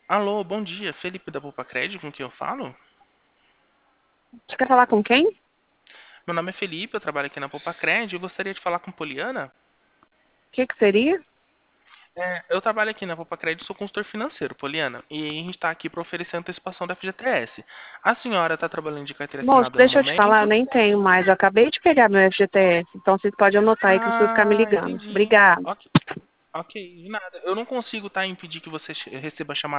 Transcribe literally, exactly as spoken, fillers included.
Alô, bom dia. Felipe da Poupa Crédito, com quem eu falo? Você quer falar com quem? O Meu nome é Felipe, eu trabalho aqui na Poupa Crédito e gostaria de falar com Poliana. que que seria? É, eu trabalho aqui na Poupa Crédito, sou consultor financeiro, Poliana, e a gente está aqui para oferecer antecipação da F G T S. A senhora está trabalhando de carteira Moço, assinada no deixa eu te falar, eu momento? nem tenho mais. Eu acabei de pegar meu F G T S, então vocês podem anotar aí que não precisa ficar me Ah, ligando. entendi. Obrigada. Ok, ok, de nada. Eu não consigo, tá, impedir que você che- receba a chamada